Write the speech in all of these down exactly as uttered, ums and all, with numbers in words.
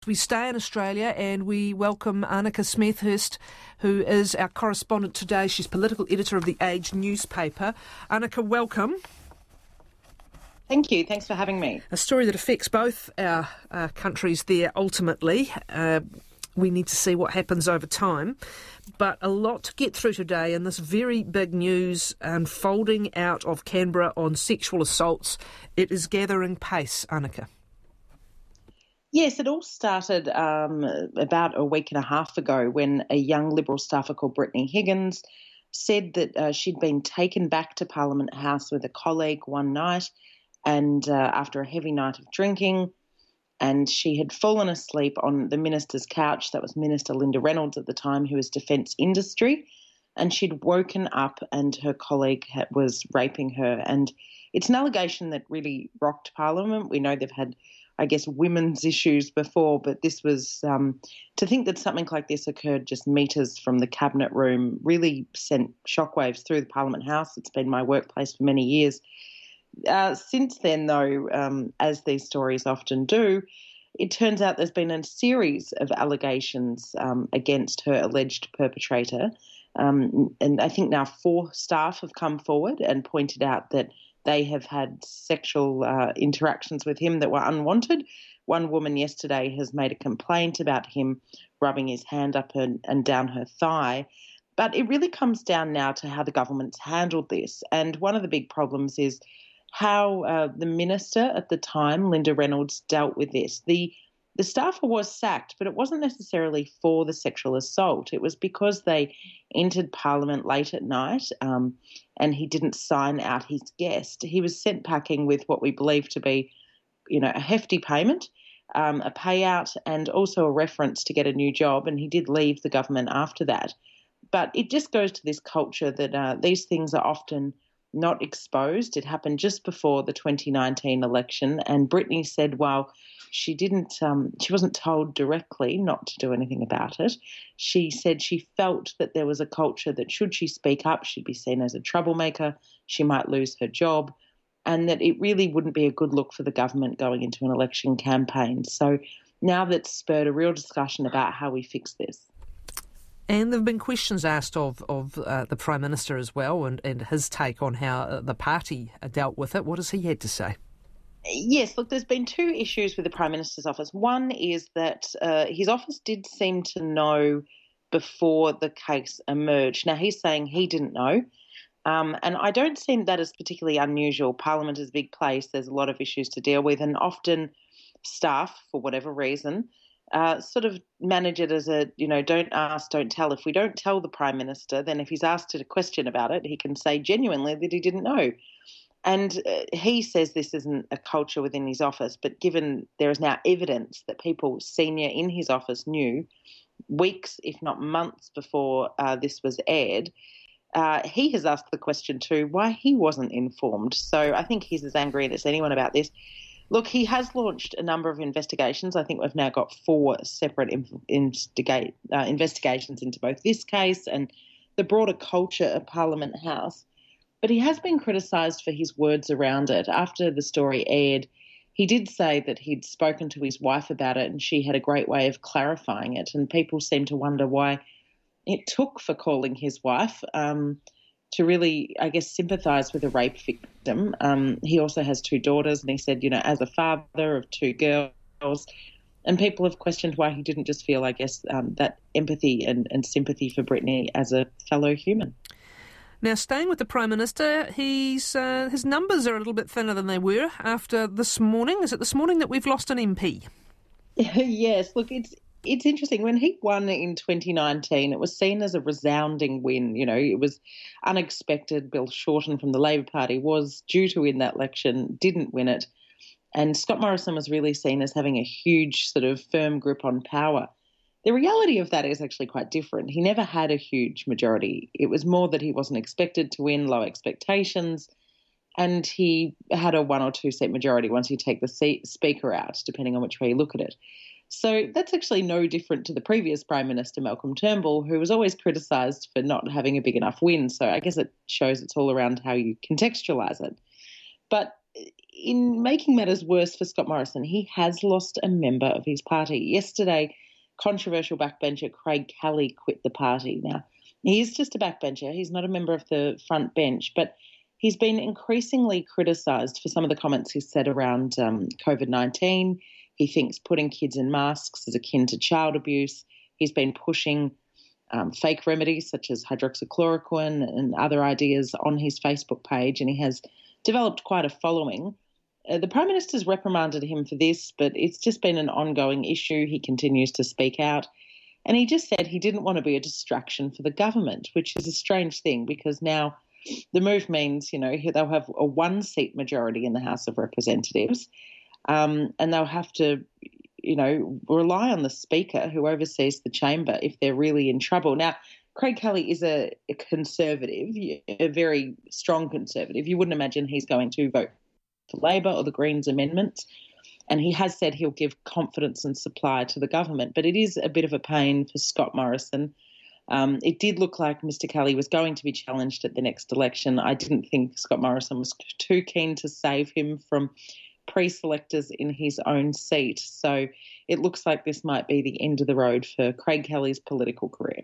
We stay in Australia and we welcome Annika Smethurst, who is our correspondent today. She's political editor of The Age newspaper. Annika, welcome. Thank you. Thanks for having me. A story that affects both our uh, countries there ultimately. Uh, we need to see what happens over time. But a lot to get through today, and this very big news unfolding out of Canberra on sexual assaults. It is gathering pace, Annika. Yes, it all started um, about a week and a half ago when a young Liberal staffer called Brittany Higgins said that uh, she'd been taken back to Parliament House with a colleague one night and uh, after a heavy night of drinking, and she had fallen asleep on the minister's couch. That was Minister Linda Reynolds at the time, who was Defence Industry, and she'd woken up and her colleague had, was raping her. And it's an allegation that really rocked Parliament. We know they've had I guess, women's issues before, but this was, um, to think that something like this occurred just metres from the cabinet room really sent shockwaves through the Parliament House. It's been my workplace for many years. Uh, since then, though, um, as these stories often do, it turns out there's been a series of allegations um, against her alleged perpetrator. Um, and I think now four staff have come forward and pointed out that they have had sexual uh, interactions with him that were unwanted. One woman yesterday has made a complaint about him rubbing his hand up and, and down her thigh. But it really comes down now to how the government's handled this. And one of the big problems is how uh, the minister at the time, Linda Reynolds, dealt with this. The The staffer was sacked, but it wasn't necessarily for the sexual assault. It was because they entered Parliament late at night um, and he didn't sign out his guest. He was sent packing with what we believe to be, you know, a hefty payment, um, a payout, and also a reference to get a new job. And he did leave the government after that. But it just goes to this culture that uh, these things are often not exposed. It happened just before the twenty nineteen election, and Brittany said, well, she didn't, um, she wasn't told directly not to do anything about it. She said she felt that there was a culture that should she speak up, she'd be seen as a troublemaker, she might lose her job, and that it really wouldn't be a good look for the government going into an election campaign. So now that's spurred a real discussion about how we fix this. And there have been questions asked of, of uh, the Prime Minister as well, and, and his take on how uh, the party dealt with it. What has he had to say? Yes, look, there's been two issues with the Prime Minister's office. One is that uh, his office did seem to know before the case emerged. Now, he's saying he didn't know, um, and I don't see that as particularly unusual. Parliament is a big place. There's a lot of issues to deal with, and often staff, for whatever reason, uh, sort of manage it as a, you know, don't ask, don't tell. If we don't tell the Prime Minister, then if he's asked a question about it, he can say genuinely that he didn't know. And uh, he says this isn't a culture within his office, but given there is now evidence that people senior in his office knew weeks, if not months before uh, this was aired, uh, he has asked the question too why he wasn't informed. So I think he's as angry as anyone about this. Look, he has launched a number of investigations. I think we've now got four separate investigate, uh, investigations into both this case and the broader culture of Parliament House. But he has been criticised for his words around it. After the story aired, he did say that he'd spoken to his wife about it and she had a great way of clarifying it. And people seem to wonder why it took for calling his wife um, to really, I guess, sympathise with a rape victim. Um, he also has two daughters, and he said, you know, as a father of two girls, and people have questioned why he didn't just feel, I guess, um, that empathy and, and sympathy for Brittany as a fellow human. Now, staying with the Prime Minister, he's, uh, his numbers are a little bit thinner than they were after this morning. Is it this morning that we've lost an M P? Yes, look, it's it's interesting. When he won in twenty nineteen, it was seen as a resounding win. You know, it was unexpected. Bill Shorten from the Labor Party was due to win that election, didn't win it. And Scott Morrison was really seen as having a huge sort of firm grip on power. The reality of that is actually quite different. He never had a huge majority. It was more that he wasn't expected to win, low expectations, and he had a one or two seat majority once you take the seat, speaker out, depending on which way you look at it. So that's actually no different to the previous Prime Minister, Malcolm Turnbull, who was always criticised for not having a big enough win. So I guess it shows it's all around how you contextualise it. But in making matters worse for Scott Morrison, he has lost a member of his party. Yesterday, controversial backbencher Craig Kelly quit the party. Now, he is just a backbencher. He's not a member of the front bench, but he's been increasingly criticised for some of the comments he's said around um, COVID nineteen. He thinks putting kids in masks is akin to child abuse. He's been pushing um, fake remedies such as hydroxychloroquine and other ideas on his Facebook page, and he has developed quite a following. Uh, the Prime Minister's reprimanded him for this, but it's just been an ongoing issue. He continues to speak out. And he just said he didn't want to be a distraction for the government, which is a strange thing because now the move means, you know, they'll have a one-seat majority in the House of Representatives, um, and they'll have to, you know, rely on the Speaker who oversees the chamber if they're really in trouble. Now, Craig Kelly is a, a conservative, a very strong conservative. You wouldn't imagine he's going to vote for Labor or the Greens amendments. And he has said he'll give confidence and supply to the government. But it is a bit of a pain for Scott Morrison. Um, it did look like Mister Kelly was going to be challenged at the next election. I didn't think Scott Morrison was too keen to save him from pre-selectors in his own seat. So it looks like this might be the end of the road for Craig Kelly's political career.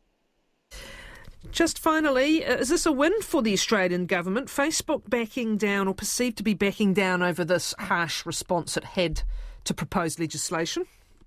Just finally, is this a win for the Australian government? Facebook backing down or perceived to be backing down over this harsh response it had to proposed legislation?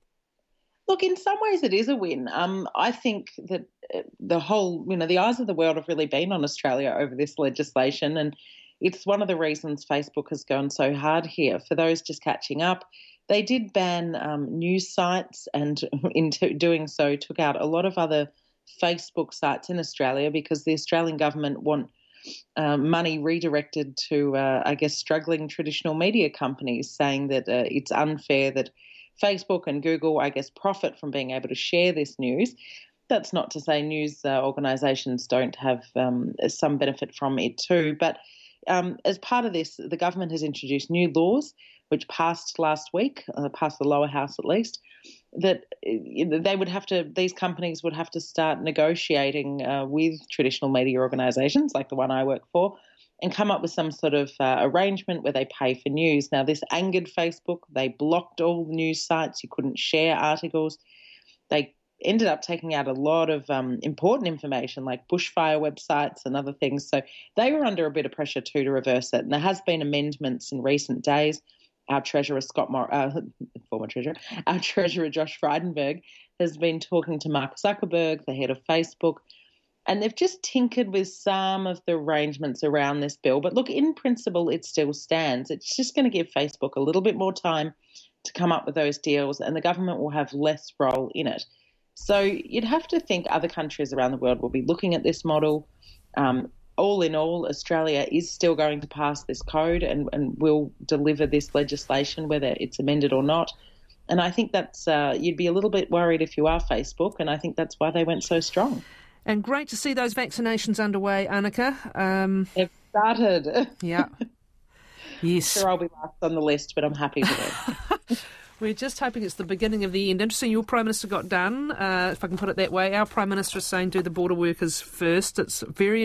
Look, in some ways it is a win. Um, I think that the whole, you know, the eyes of the world have really been on Australia over this legislation, and it's one of the reasons Facebook has gone so hard here. For those just catching up, they did ban um, news sites and in t- doing so took out a lot of other Facebook sites in Australia because the Australian government want uh, money redirected to, uh, I guess, struggling traditional media companies, saying that uh, it's unfair that Facebook and Google, I guess, profit from being able to share this news. That's not to say news uh, organisations don't have um, some benefit from it too. But um, as part of this, the government has introduced new laws, which passed last week, uh, passed the lower house at least, that they would have to, these companies would have to start negotiating uh, with traditional media organisations like the one I work for and come up with some sort of uh, arrangement where they pay for news. Now, this angered Facebook. They blocked all the news sites. You couldn't share articles. They ended up taking out a lot of um, important information like bushfire websites and other things. So they were under a bit of pressure too to reverse it. And there has been amendments in recent days. Our Treasurer, Scott Mor- uh, former Treasurer, our Treasurer, Josh Frydenberg, has been talking to Mark Zuckerberg, the head of Facebook, and they've just tinkered with some of the arrangements around this bill. But look, in principle, it still stands. It's just going to give Facebook a little bit more time to come up with those deals, and the government will have less role in it. So you'd have to think other countries around the world will be looking at this model. Um, All in all, Australia is still going to pass this code and, and will deliver this legislation, whether it's amended or not. And I think that's uh, you'd be a little bit worried if you are Facebook, and I think that's why they went so strong. And great to see those vaccinations underway, Annika. Um, They've started. Yeah. Yes. I'm sure I'll be last on the list, but I'm happy for them. We're just hoping it's the beginning of the end. Interesting, your Prime Minister got done, uh, if I can put it that way. Our Prime Minister is saying do the border workers first. It's very